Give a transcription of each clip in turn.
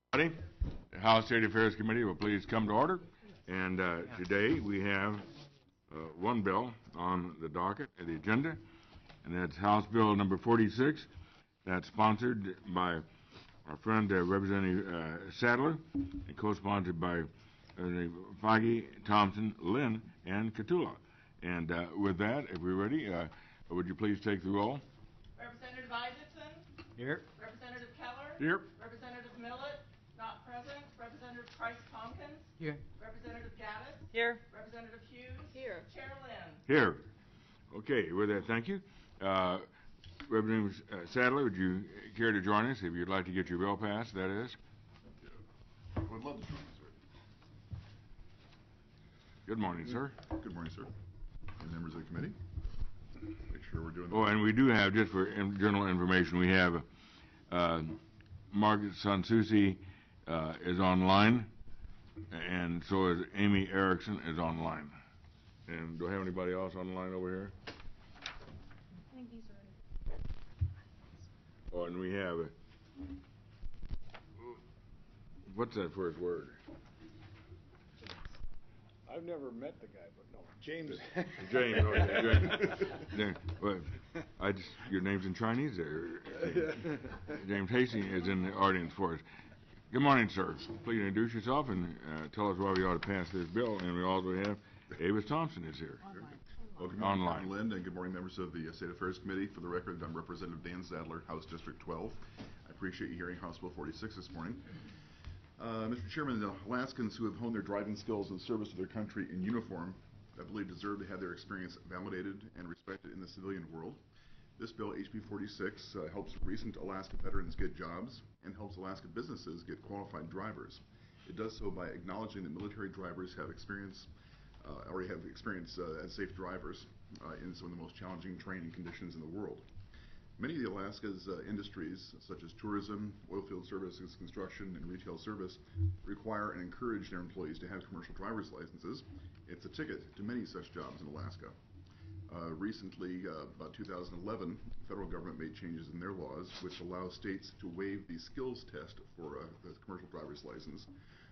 Everybody, the House State Affairs Committee will please come to order. And today we have one bill on the docket, the agenda, and that's House Bill number 46. That's sponsored by our friend Representative Sadler and co-sponsored by Feige, Thompson, Lynn, and Catula. And with that, if we're ready, would you please take the roll? Representative Isaacson? Here. Representative Keller? Here. Representative Millett? Not present. Representative Price-Tompkins? Here. Representative Gaddis? Here. Representative Hughes? Here. Chair Lynn? Here. Okay, with that, thank you. Representative Sadler, would you care to join us if you'd like to get your bill passed, that is? I would love to join you, sir. Good morning, sir. Good morning, sir. And members of the committee. Make sure we're doing Oh, and we do have, just for general information, we have Margaret Sansucci is online, and so is Amy Erickson is online. And do I have anybody else online over here? I think he's ready. Oh, and we have, what's that first word? I've never met the guy, but no. James. James. Okay, James. Well, your name's in Chinese there. James Hastings is in the audience for us. Good morning, sir. Please introduce yourself and tell us why we ought to pass this bill. And we also have Avis Thompson is here. Well, good morning, Online. Chairman Lind, and good morning, members of the State Affairs Committee. For the record, I'm Representative Dan Sadler, House District 12. I appreciate you hearing House Bill 46 this morning. Mr. Chairman, the Alaskans who have honed their driving skills in service to their country in uniform, I believe, deserve to have their experience validated and respected in the civilian world. This bill, HB 46, helps recent Alaska veterans get jobs and helps Alaska businesses get qualified drivers. It does so by acknowledging that military drivers have already have experience as safe drivers in some of the most challenging training conditions in the world. Many of the Alaska's industries, such as tourism, oilfield services, construction, and retail service, require and encourage their employees to have commercial driver's licenses. It's a ticket to many such jobs in Alaska. Recently, about 2011, the federal government made changes in their laws which allow states to waive the skills test for the commercial driver's license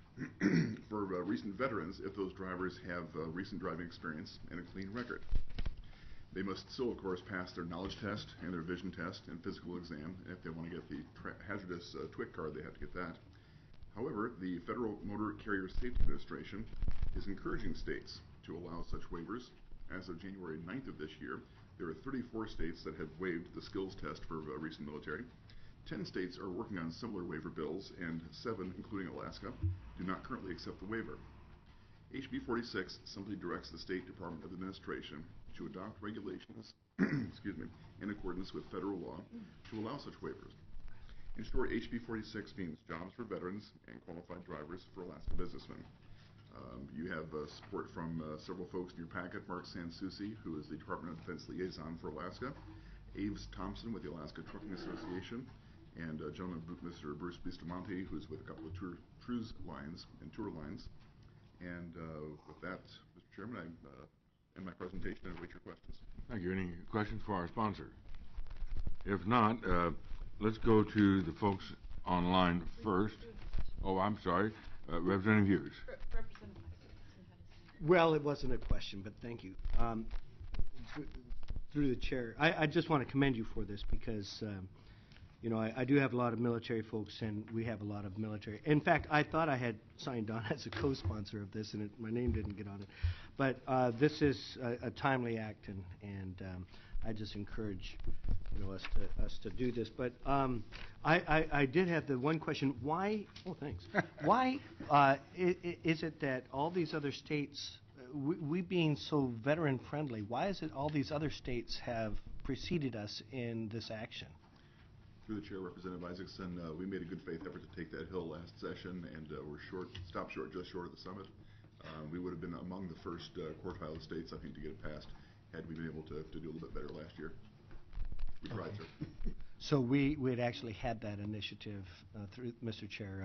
for recent veterans if those drivers have recent driving experience and a clean record. They must still, of course, pass their knowledge test and their vision test and physical exam. And if they want to get the hazardous TWIC card, they have to get that. However, the Federal Motor Carrier Safety Administration is encouraging states to allow such waivers. As of January 9th of this year, there are 34 states that have waived the skills test for recent military. 10 states are working on similar waiver bills, and 7, including Alaska, do not currently accept the waiver. HB 46 simply directs the State Department of Administration to adopt regulations in accordance with federal law to allow such waivers. In short, HB 46 means jobs for veterans and qualified drivers for Alaska businessmen. You have support from several folks in your packet: Mark Sansucci, who is the Department of Defense Liaison for Alaska; Aves Thompson with the Alaska Trucking Association; and a gentleman, Mr. Bruce Bustamante, who's with a couple of cruise lines and tour lines. And with that, Mr. Chairman, I end my presentation and await your questions. Thank you. Any questions for our sponsor? If not, let's go to the folks online first. Oh, I'm sorry. Representative Hughes. Well, it wasn't a question, but thank you. Through the chair, I just want to commend you for this because, you know, I do have a lot of military folks, and we have a lot of military. In fact, I thought I had signed on as a co-sponsor of this, and my name didn't get on it. But this is a timely act, and I just encourage, you know, us to do this. But I did have the one question: why? Oh, thanks. Why is it that all these other states, we being so veteran friendly, why is it all these other states have preceded us in this action? Through the chair, Representative Isaacson, we made a good faith effort to take that hill last session, and we're stopped just short of the summit. We would have been among the first quartile of states, I think, to get it passed had we been able to do a little bit better last year. We tried, sir. So we had actually had that initiative through, Mr. Chair,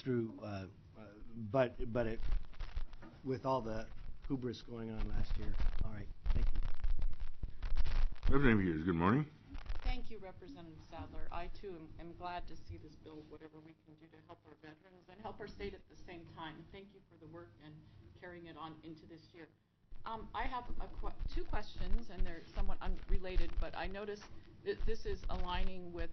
but it, with all the hubris going on last year. All right, thank you. Representative Hughes, good morning. Thank thank you, Representative Sadler. I, too, am glad to see this bill, whatever we can do to help our veterans and help our state at the same time. Thank you for the work and carrying it on into this year. I have two questions, and they're somewhat unrelated, but I noticed that this is aligning with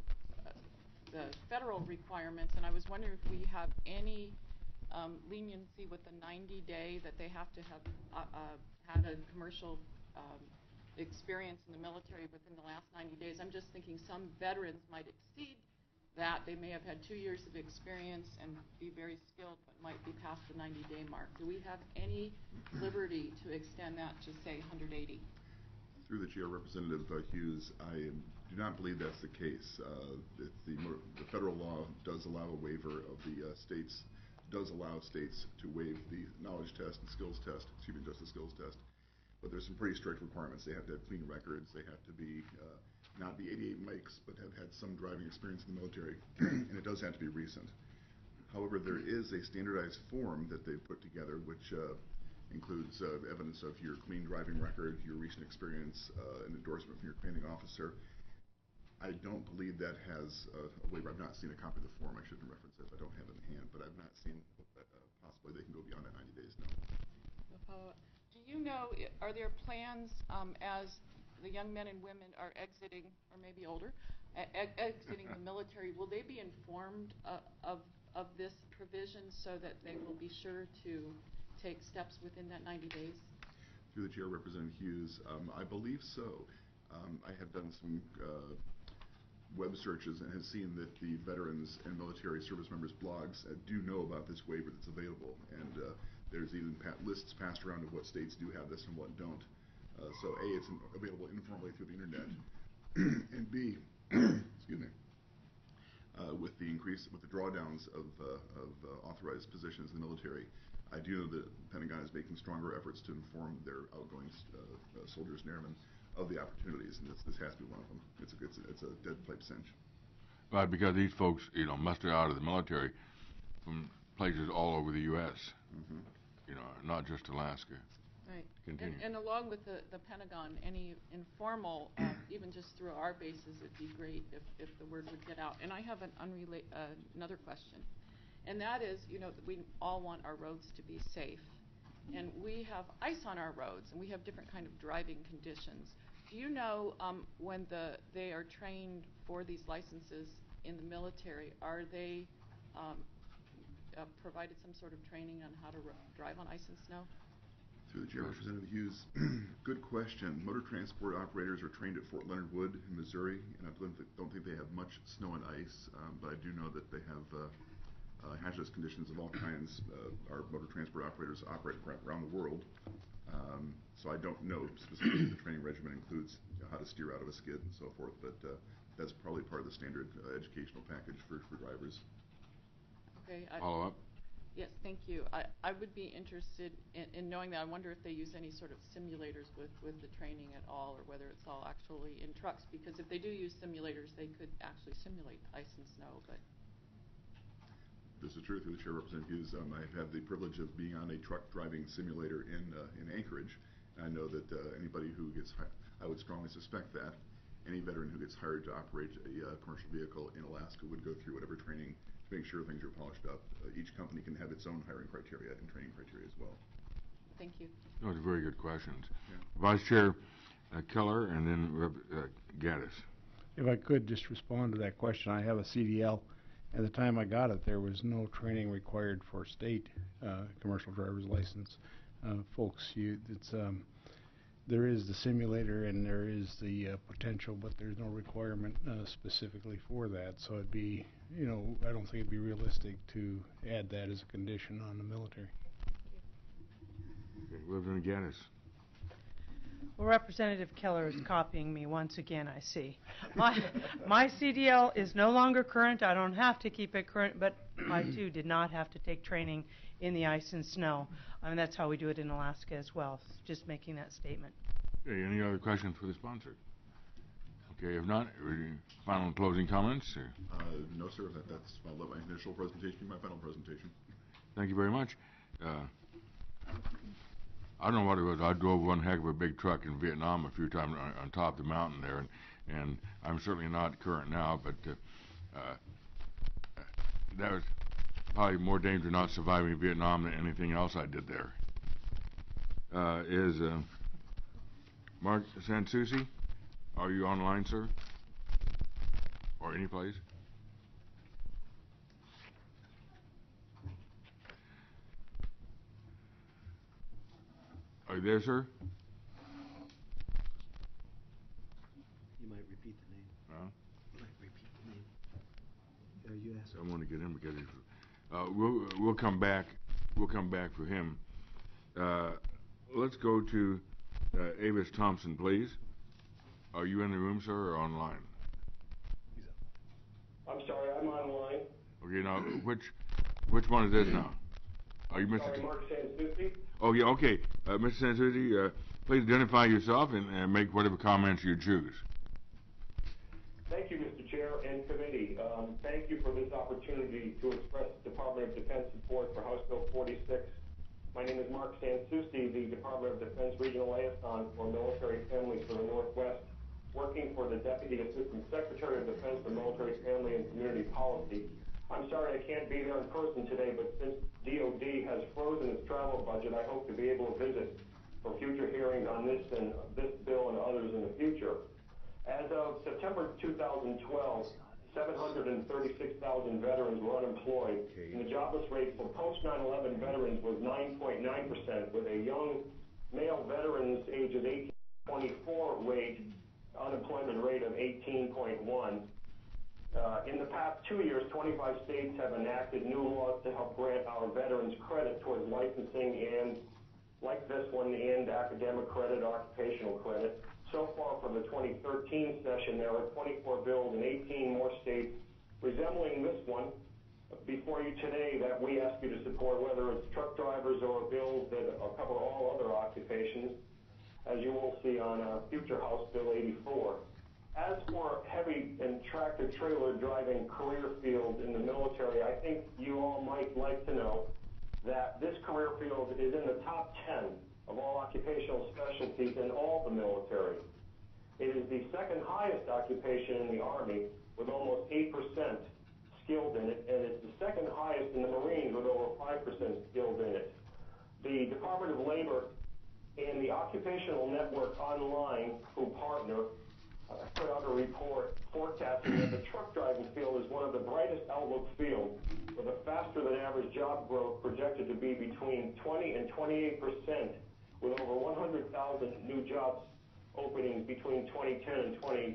the federal requirements, and I was wondering if we have any leniency with the 90-day that they have to have had a commercial experience in the military within the last 90 days. I'm just thinking some veterans might exceed that. They may have had 2 years of experience and be very skilled, but might be past the 90-day mark. Do we have any liberty to extend that to, say, 180? Through the chair, Representative Hughes, I do not believe that's the case. The federal law does allow a waiver of the states, does allow states to waive the knowledge test and skills test, just the skills test. But there's some pretty strict requirements. They have to have clean records. They have to be, not be 88 mics, but have had some driving experience in the military. And it does have to be recent. However, there is a standardized form that they've put together, which includes evidence of your clean driving record, your recent experience, an endorsement from your commanding officer. I don't believe that has a waiver. I've not seen a copy of the form. I shouldn't reference it. I don't have it in hand, but I've not seen possibly they can go beyond that 90 days, no. Do you know, are there plans as the young men and women are exiting, or maybe older, exiting the military, will they be informed of this provision so that they will be sure to take steps within that 90 days? Through the chair, Representative Hughes, I believe so. I have done some web searches and have seen that the veterans and military service members blogs do know about this waiver that's available, and there's even lists passed around of what states do have this and what don't. So A, it's available informally through the internet, and B, excuse me, with the drawdowns of authorized positions in the military, I do know that the Pentagon is making stronger efforts to inform their outgoing soldiers and airmen of the opportunities, and this has to be one of them. It's a dead pipe cinch. Right, because these folks, muster out of the military from places all over the U.S., not just Alaska. Right. Continue. And along with the Pentagon, any informal, even just through our bases, it'd be great if the word would get out. And I have another question, and that is, we all want our roads to be safe. And we have ice on our roads, and we have different kind of driving conditions. Do you know when they are trained for these licenses in the military, are they provided some sort of training on how to drive on ice and snow? Through the chair, Representative Hughes, good question. Motor transport operators are trained at Fort Leonard Wood in Missouri, and I don't think they have much snow and ice, but I do know that they have hazardous conditions of all kinds. Our motor transport operators operate around the world, so I don't know specifically if the training regimen includes how to steer out of a skid and so forth, but that's probably part of the standard educational package for drivers. Okay. Follow up? Yes, thank you. I would be interested in knowing that. I wonder if they use any sort of simulators with the training at all, or whether it's all actually in trucks, because if they do use simulators, they could actually simulate ice and snow, but... This is true. Through the chair, Representative Hughes, I've had the privilege of being on a truck driving simulator in Anchorage. And I know that anybody who gets hired, I would strongly suspect that any veteran who gets hired to operate a commercial vehicle in Alaska would go through whatever training to make sure things are polished up. Each company can have its own hiring criteria and training criteria as well. Thank you. Those are very good questions. Yeah. Vice Chair Keller, and then Gaddis. If I could just respond to that question, I have a CDL. At the time I got it, there was no training required for state commercial driver's license. Folks, there is the simulator and there is the potential, but there's no requirement specifically for that. So it'd be, I don't think it'd be realistic to add that as a condition on the military. Okay, Representative Gaddis. Well, Representative Keller is copying me once again, I see. My CDL is no longer current. I don't have to keep it current, but I, too, did not have to take training in the ice and snow. I mean, that's how we do it in Alaska as well. Just making that statement. Okay, any other questions for the sponsor? Okay, if not, final and closing comments? Or? No, sir. I'll let my initial presentation be my final presentation. Thank you very much. I don't know what it was. I drove one heck of a big truck in Vietnam a few times on top of the mountain there, and I'm certainly not current now, but that was probably more danger not surviving Vietnam than anything else I did there. Is Mark Sansucci, are you online, sir? Or any place? Are you there, sir? You might repeat the name. Huh? You might repeat the name. You asked. I want to get him because we'll come back. We'll come back for him. Let's go to Avis Thompson, please. Are you in the room, sir, or online? I'm sorry, I'm online. Okay, now which one is this now? Are you Mr. Sorry, Mark Sansucci. Oh yeah, okay. Mr. Sansucci, please identify yourself and make whatever comments you choose. Thank you, Mr. Chair and committee. Thank you for this opportunity to express Department of Defense support for House Bill 46. My name is Mark Sansucci, the Department of Defense Regional Liaison for Military Families for the Northwest, working for the Deputy Assistant Secretary of Defense for Military Family and Community Policy. I'm sorry I can't be there in person today, but since DOD has frozen its travel budget, I hope to be able to visit for future hearings on this bill and others in the future. As of September 2012, 736,000 veterans were unemployed, and the jobless rate for post-9/11 veterans was 9.9%, with a young male veterans ages 18 to 24 unemployment rate of 18.1. In the past 2 years, 25 states have enacted new laws to help grant our veterans credit towards licensing and, like this one, and academic credit, occupational credit. So far for the 2013 session, there are 24 bills in 18 more states resembling this one before you today that we ask you to support, whether it's truck drivers or bills that cover all other occupations, as you will see on future House Bill 84. As for heavy and tractor trailer driving career fields in the military, I think you all might like to know that this career field is in the top 10 of all occupational specialties in all the military. It is the second highest occupation in the Army, with almost 8% skilled in it, and it's the second highest in the Marines, with over 5% skilled in it. The Department of Labor and the Occupational Network Online, who partner, put out a report forecasting that the truck driving field is one of the brightest outlook fields, with a faster than average job growth projected to be between 20 and 28%, with over 100,000 new jobs openings between 2010 and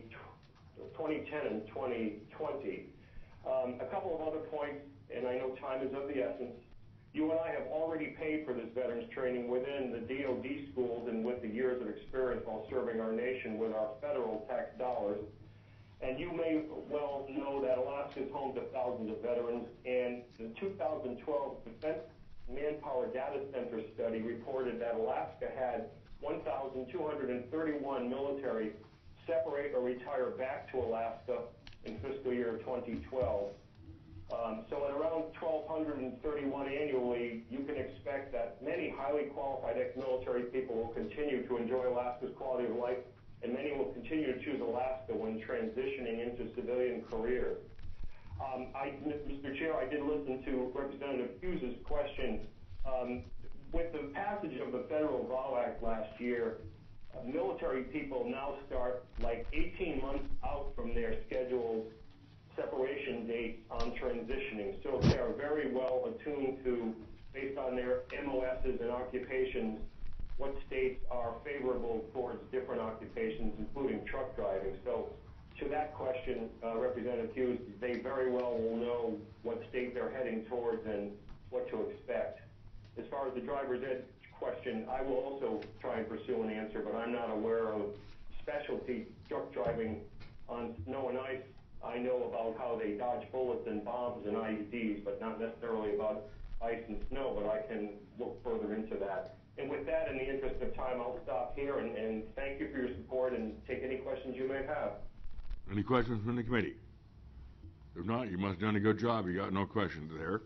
2020. A couple of other points, and I know time is of the essence. You and I have already paid for this veterans training within the DOD schools and with the years of experience while serving our nation with our federal tax dollars. And you may well know that Alaska is home to thousands of veterans, and the 2012 Defense Manpower Data Center study reported that Alaska had 1,231 military separate or retire back to Alaska in fiscal year 2012. So at around 1,231 annually, you can expect that many highly qualified ex-military people will continue to enjoy Alaska's quality of life, and many will continue to choose Alaska when transitioning into civilian careers. Mr. Chair, I did listen to Representative Hughes' question. With the passage of the Federal VOW Act last year, military people now start like 18 months out from their scheduled separation dates on transitioning. So they are very well attuned to, based on their MOSs and occupations, what states are favorable towards different occupations, including truck driving. So to that question, Representative Hughes, they very well will know what state they're heading towards and what to expect. As far as the driver's ed question, I will also try and pursue an answer, but I'm not aware of specialty truck driving on snow and ice. I know about how they dodge bullets and bombs and IEDs, but not necessarily about ice and snow, but I can look further into that. And with that, in the interest of time, I'll stop here and thank you for your support and take any questions you may have. Any questions from the committee? If not, you must have done a good job. You got no questions there.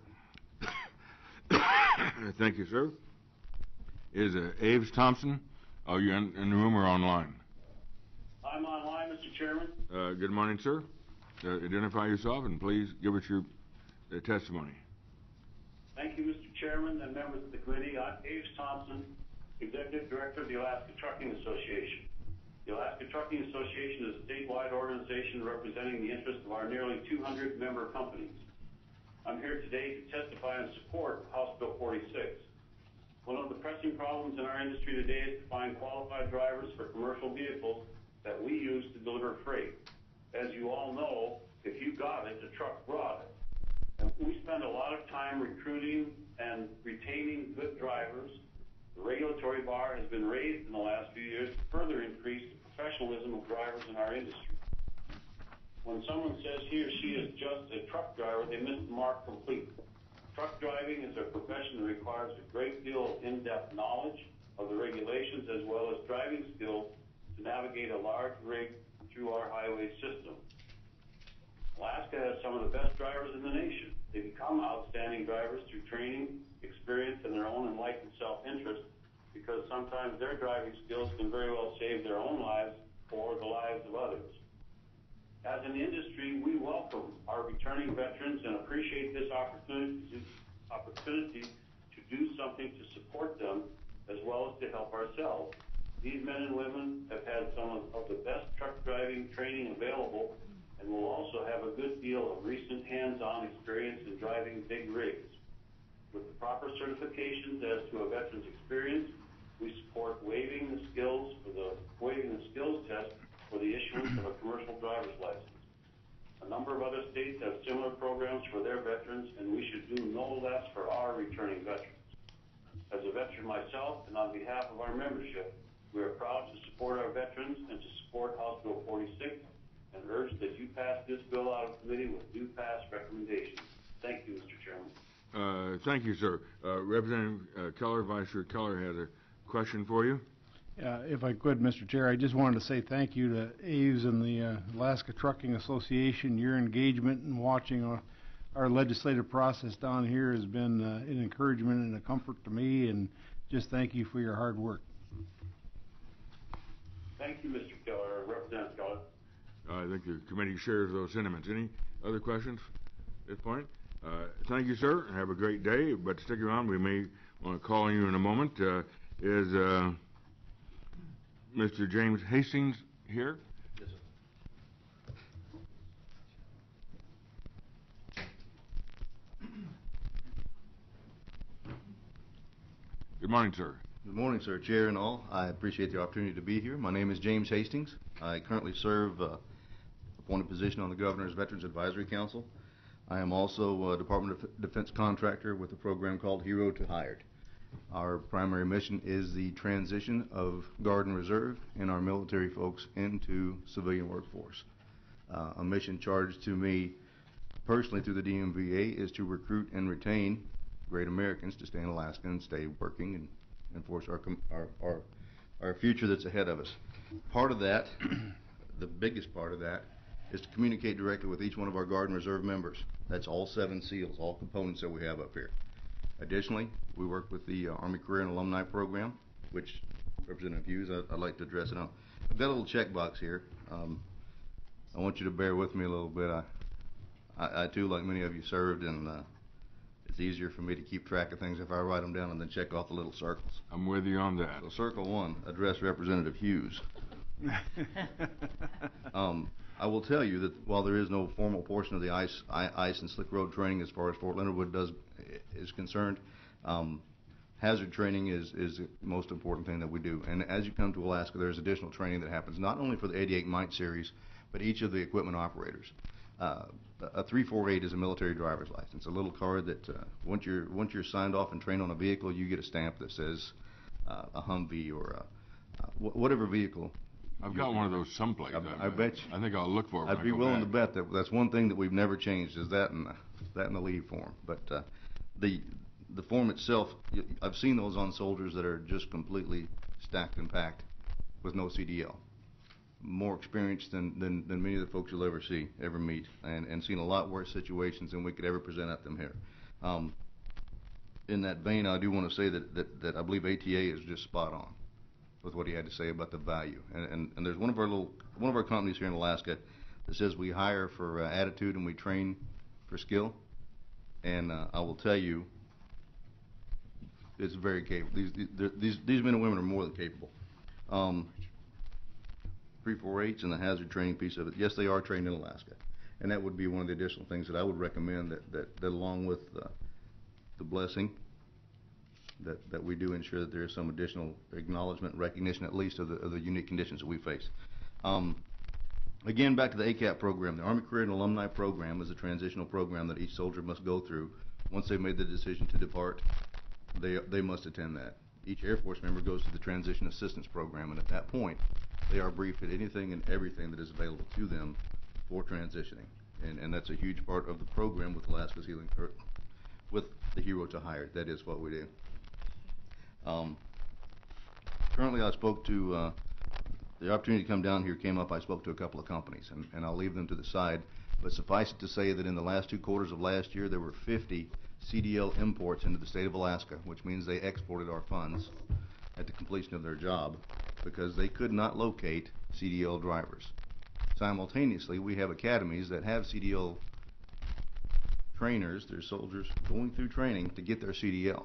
Thank you, sir. Is Aves Thompson? Are you in the room or online? I'm online, Mr. Chairman. Good morning, sir. Identify yourself and please give us your testimony. Thank you, Mr. Chairman and members of the committee. I'm Aves Thompson, Executive Director of the Alaska Trucking Association. The Alaska Trucking Association is a statewide organization representing the interests of our nearly 200 member companies. I'm here today to testify in support of House Bill 46. One of the pressing problems in our industry today is to find qualified drivers for commercial vehicles that we use to deliver freight. As you all know, if you got it, the truck brought it. And we spend a lot of time recruiting and retaining good drivers. The regulatory bar has been raised in the last few years to further increase the professionalism of drivers in our industry. When someone says he or she is just a truck driver, they miss the mark completely. Truck driving is a profession that requires a great deal of in-depth knowledge of the regulations as well as driving skills to navigate a large rig through our highway system. Alaska has some of the best drivers in the nation. They become outstanding drivers through training, experience, and their own enlightened self-interest because sometimes their driving skills can very well save their own lives or the lives of others. As an industry, we welcome our returning veterans and appreciate this opportunity to do something to support them as well as to help ourselves. These men and women have had some of the best truck driving training available and will also have a good deal of recent hands-on experience in driving big rigs. With the proper certifications as to a veteran's experience, we support waiving the skills test for the issuance of a commercial driver's license. A number of other states have similar programs for their veterans, and we should do no less for our returning veterans. As a veteran myself, and on behalf of our membership, we are proud to support our veterans and to support House Bill 46 and urge that you pass this bill out of committee with due pass recommendations. Thank you, Mr. Chairman. Thank you, sir. Representative Keller, Vice Chair Keller has a question for you. If I could, Mr. Chair, I just wanted to say thank you to Aves and the Alaska Trucking Association. Your engagement in watching our legislative process down here has been an encouragement and a comfort to me, and just thank you for your hard work. Thank you, Mr. Keller. Representative Keller. I think the committee shares those sentiments. Any other questions at this point? Thank you, sir. Have a great day, but stick around. We may want to call on you in a moment. Is Mr. James Hastings here? Yes, sir. Good morning, sir. Good morning, sir, Chair and all. I appreciate the opportunity to be here. My name is James Hastings. I currently serve appointed position on the Governor's Veterans Advisory Council. I am also a Department of Defense contractor with a program called Hero to Hired. Our primary mission is the transition of Guard and Reserve and our military folks into civilian workforce. A mission charged to me personally through the DMVA is to recruit and retain great Americans to stay in Alaska and stay working and enforce our future that's ahead of us. Part of that, the biggest part of that, is to communicate directly with each one of our Guard and Reserve members. That's all 7 SEALs, all components that we have up here. Additionally, we work with the Army Career and Alumni Program, which Representative Hughes, I'd like to address it now. I've got a little checkbox here. I want you to bear with me a little bit. I too, like many of you, served, and it's easier for me to keep track of things if I write them down and then check off the little circles. I'm with you on that. So Circle 1, address Representative Hughes. I will tell you that while there is no formal portion of the ice and slick road training as far as Fort Leonard Wood is concerned, hazard training is the most important thing that we do. And as you come to Alaska, there's additional training that happens not only for the 88 Mite series, but each of the equipment operators. A 348 is a military driver's license, a little card that once you're signed off and trained on a vehicle, you get a stamp that says a Humvee or whatever vehicle. I've got one of those someplace. I bet you. I think I'll look for it. I'd be willing to bet that's one thing that we've never changed is that and the leave form. But the form itself, I've seen those on soldiers that are just completely stacked and packed with no CDL. More experienced than many of the folks you'll ever meet, and seen a lot worse situations than we could ever present at them here. In that vein, I do want to say that I believe ATA is just spot on. with what he had to say about the value. And there's one of our companies here in Alaska that says we hire for attitude and we train for skill. And I will tell you, it's very capable. These men and women are more than capable. 3-4-H and the hazard training piece of it, yes, they are trained in Alaska. And that would be one of the additional things that I would recommend, that along with the blessing, that we do ensure that there is some additional acknowledgement, recognition at least of the unique conditions that we face. Again, back to the ACAP program. The Army Career and Alumni Program is a transitional program that each soldier must go through. Once they've made the decision to depart, they must attend that. Each Air Force member goes to the Transition Assistance Program, and at that point, they are briefed at anything and everything that is available to them for transitioning. And that's a huge part of the program with Alaska's Healing, or with the Hero to Hire. That is what we do. Currently, I spoke to, the opportunity to come down here came up, I spoke to a couple of companies, and I'll leave them to the side. But suffice it to say that in the last 2 quarters of last year, there were 50 CDL imports into the state of Alaska, which means they exported our funds at the completion of their job because they could not locate CDL drivers. Simultaneously, we have academies that have CDL trainers, their soldiers, going through training to get their CDL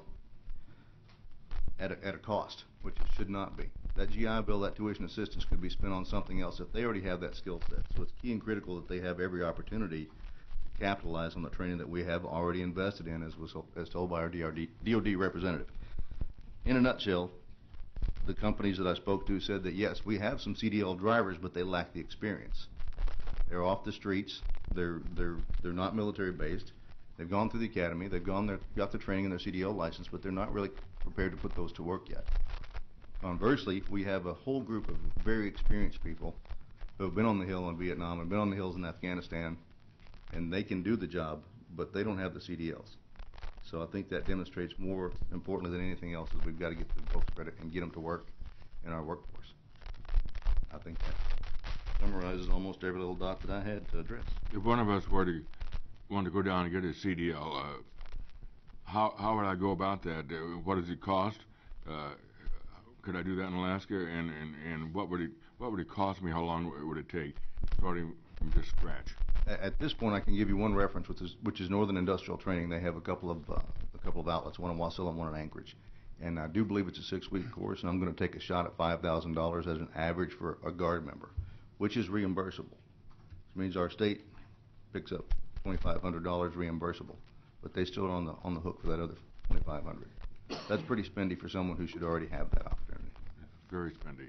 at a cost, which it should not be. That GI Bill, that tuition assistance could be spent on something else if they already have that skill set. So it's key and critical that they have every opportunity to capitalize on the training that we have already invested in, as told by our DOD representative. In a nutshell, the companies that I spoke to said that yes, we have some CDL drivers, but they lack the experience. They're off the streets. They're not military based. They've gone through the academy. They've got the training and their CDL license, but they're not really prepared to put those to work yet. Conversely, we have a whole group of very experienced people who have been on the Hill in Vietnam and been on the hills in Afghanistan, and they can do the job, but they don't have the CDLs. So I think that demonstrates more importantly than anything else is we've got to get the folks credit and get them to work in our workforce. I think that summarizes almost every little dot that I had to address. If one of us wanted to go down and get a CDL, how would I go about that? What does it cost? Could I do that in Alaska? And what would it cost me? How long would it take, starting from just scratch? At this point, I can give you one reference, which is Northern Industrial Training. They have a couple of outlets, one in Wasilla and one in Anchorage. And I do believe it's a 6-week course, and I'm going to take a shot at $5,000 as an average for a Guard member, which is reimbursable. Which means our state picks up $2,500 reimbursable, but they still are on the hook for that other $2,500. That's pretty spendy for someone who should already have that opportunity. Very spendy.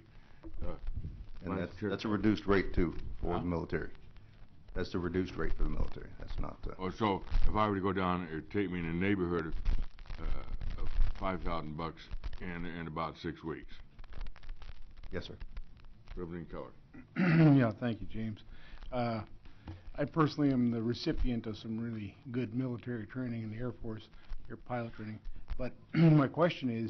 And that's a reduced rate too for the military. That's the reduced rate for the military. That's not. So if I were to go down, it'd take me in a neighborhood of $5,000 in about 6 weeks. Yes, sir. Reverend Keller. Yeah, thank you, James. I personally am the recipient of some really good military training in the Air Force, air pilot training. But my question is,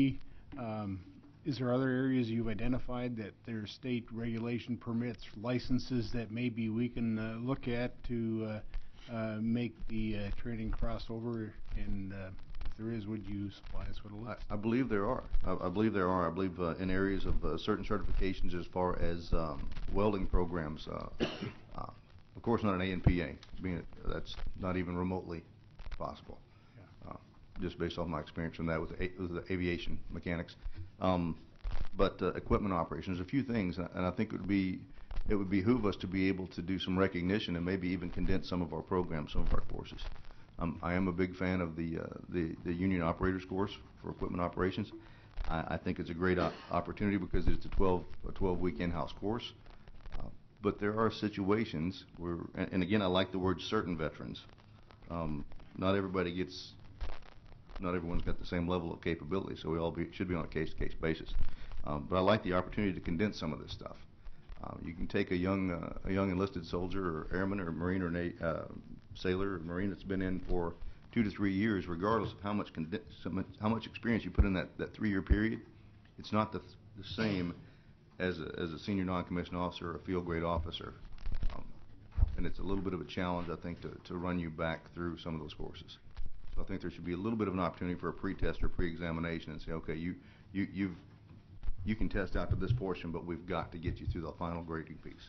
is there other areas you've identified that there are state regulation permits, licenses that maybe we can look at to make the training crossover? And if there is, would you supply us with a list? I believe there are. I believe there are. I believe in areas of certain certifications as far as welding programs. Of course, not an ANPA, being that's not even remotely possible. Just based off my experience from that with the aviation mechanics. But equipment operations, a few things, and I think it would behoove us to be able to do some recognition and maybe even condense some of our programs, some of our courses. I am a big fan of the union operators course for equipment operations. I think it's a great opportunity because it's a 12-week in-house course. But there are situations where, and again, I like the word certain veterans. Not everyone's got the same level of capability, so we all should be on a case-to-case basis. But I like the opportunity to condense some of this stuff. You can take a young enlisted soldier or airman or Marine or sailor or Marine that's been in for 2 to 3 years, regardless of how much experience you put in that 3-year period. It's not the same as a senior non-commissioned officer or a field grade officer. And it's a little bit of a challenge, I think, to run you back through some of those courses. So I think there should be a little bit of an opportunity for a pre-test or pre-examination and say, okay, you've you can test out to this portion, but we've got to get you through the final grading piece.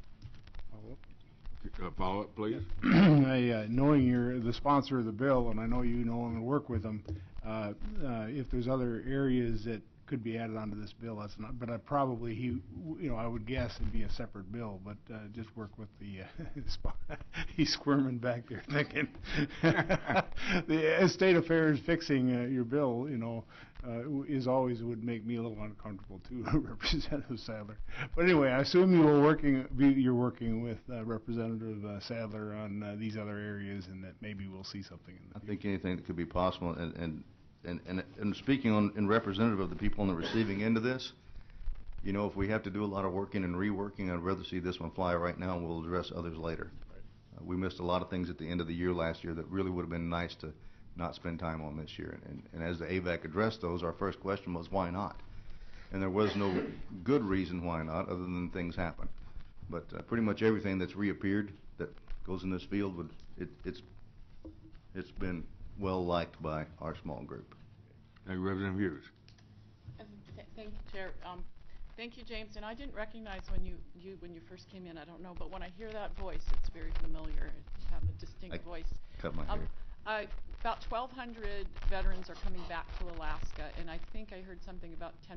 Follow-up, please? Knowing you're the sponsor of the bill, and I know you know him and work with him, if there's other areas that could be added onto this bill, that's not, but I probably, I would guess it'd be a separate bill, but just work with the, he's squirming back there thinking. The state affairs fixing your bill, is always would make me a little uncomfortable too, Representative Sadler. But anyway, I assume you're working with Representative Sadler on these other areas, and that maybe we'll see something in the future. I think anything that could be possible, and speaking in representative of the people on the receiving end of this, if we have to do a lot of working and reworking, I'd rather see this one fly right now, and we'll address others later. Right. We missed a lot of things at the end of the year last year that really would have been nice to not spend time on this year. And as the AVAC addressed those, our first question was, why not? And there was no good reason why not, other than things happen. But pretty much everything that's reappeared that goes in this field, it's been well liked by our small group. Thank you, Representative Hughes. Thank you, Chair. Thank you, James. And I didn't recognize when you first came in. I don't know, but when I hear that voice, it's very familiar. You have a distinct voice. Cut my hair. About 1,200 veterans are coming back to Alaska, and I think I heard something about 10%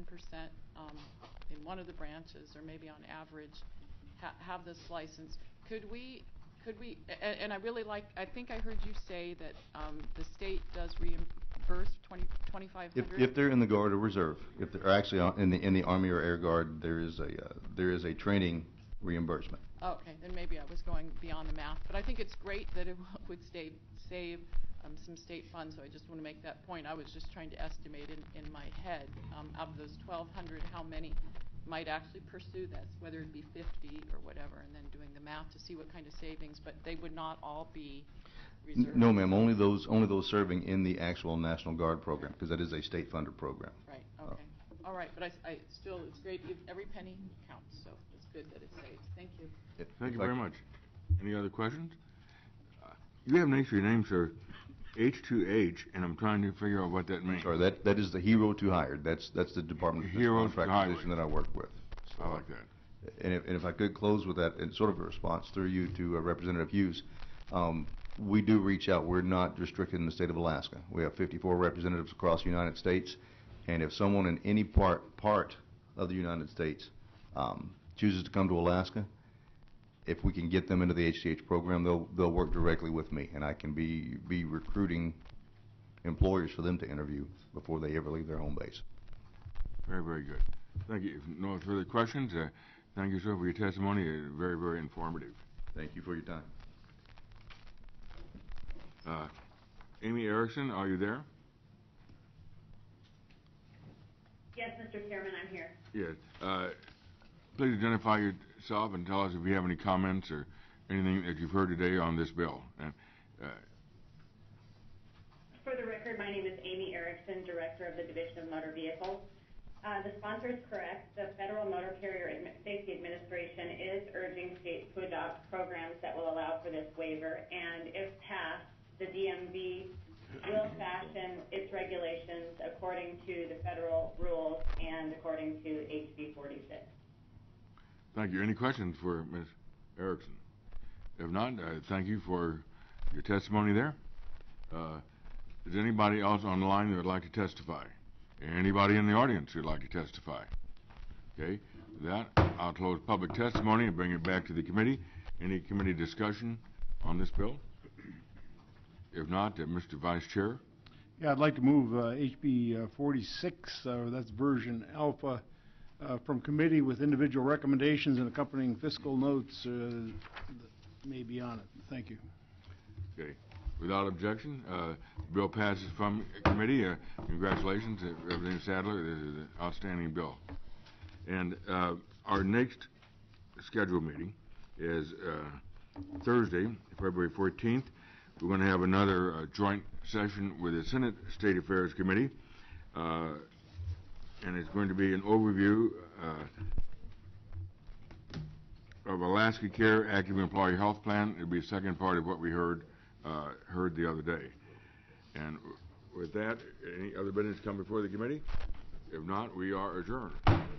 in one of the branches, or maybe on average, have this license. Could we? And I really I think I heard you say that the state does reimburse 2,500. If they're in the Guard or Reserve, if they're actually in the Army or Air Guard, there is a training reimbursement. Okay, then maybe I was going beyond the math, but I think it's great that it would save some state funds, so I just want to make that point. I was just trying to estimate in my head, out of those 1,200, how many might actually pursue this, whether it be 50 or whatever, and then doing the math to see what kind of savings, but they would not all be reserved. No, ma'am, only those serving in the actual National Guard program, because that is a state-funded program. Right, okay. All right, but I still, it's great. Every penny counts, so it's good that it saves. Thank you. Thank you very much. Any other questions? You have an extra name, sir, H2H, and I'm trying to figure out what that means. Sorry, that is the Hero to Hired. That's the Department of Defense contract position that I work with. So, I like that. And if I could close with that, in sort of a response through you to Representative Hughes, we do reach out. We're not restricted in the state of Alaska. We have 54 representatives across the United States, and if someone in any part of the United States chooses to come to Alaska, if we can get them into the HCH program, they'll work directly with me, and I can be recruiting employers for them to interview before they ever leave their home base. Very, very good. Thank you. If no further questions, thank you, sir, for your testimony. Very, very informative. Thank you for your time. Amy Erickson, are you there? Yes, Mr. Chairman, I'm here. Yes. Please identify yourself and tell us if you have any comments or anything that you've heard today on this bill. And, for the record, my name is Amy Erickson, Director of the Division of Motor Vehicles. The sponsor is correct. The Federal Motor Carrier Safety Administration is urging states to adopt programs that will allow for this waiver, and if passed, the DMV will fashion its regulations according to the federal rules and according to HB 46. Thank you. Any questions for Ms. Erickson? If not, thank you for your testimony there. Is anybody else on the line that would like to testify? Anybody in the audience who would like to testify? Okay. With that, I'll close public testimony and bring it back to the committee. Any committee discussion on this bill? If not, Mr. Vice Chair. Yeah, I'd like to move HB 46, that's version alpha, from committee with individual recommendations and accompanying fiscal notes may be on it. Thank you. Okay. Without objection, the bill passes from committee. Congratulations, Representative Sadler. This is an outstanding bill. And our next scheduled meeting is Thursday, February 14th. We're going to have another joint session with the Senate State Affairs Committee, and it's going to be an overview of Alaska Care Active Employee Health Plan. It'll be the second part of what we heard the other day. And with that, any other business come before the committee? If not, we are adjourned.